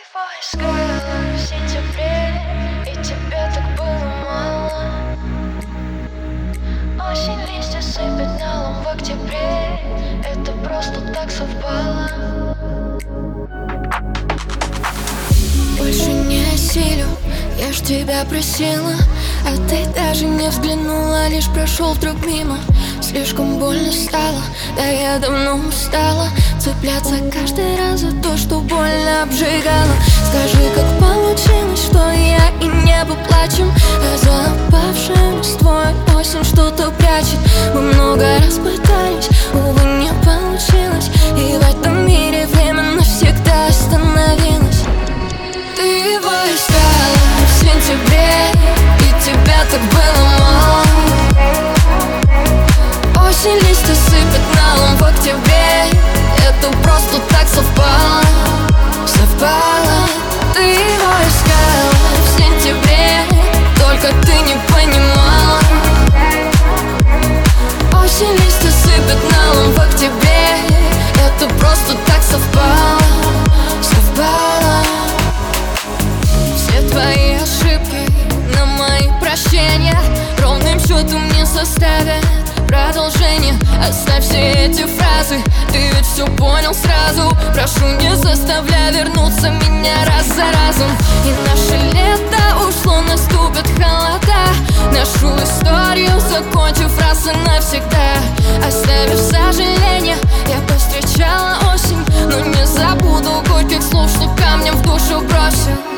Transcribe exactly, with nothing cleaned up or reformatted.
Твой взгляд в сентябре, и тебе так было мало. Осень листья сыпет налом в октябре, это просто так совпало. Больше не осилю, я ж тебя просила, а ты даже не взглянула, лишь прошел вдруг мимо. Слишком больно стало, да я давно устала цепляться каждый раз за то, что больно обжигало. Скажи, как получилось, что я и небо плачем, а за опавшим листвой осень что-то прячет. Мы много раз пытались, увы, не получилось, и в этом мире время навсегда остановилось. Ты его искала в сентябре, и тебя так было мало. Осень листья сыпет налом в октябре, это просто так совпало, совпало. Ты его искала в сентябре, только ты не понимала. Осень листья сыпет налом в октябре, это просто так совпало, совпало. Все твои ошибки на мои прощения ровным счетом не составят продолжение. Оставь все эти фразы, ты ведь все понял сразу. Прошу, не заставляй вернуться меня раз за разом. И наше лето ушло, наступят холода, нашу историю закончив раз и навсегда. Оставив сожаление, я повстречала осень, но не забуду горьких слов, что камнем в душу бросил.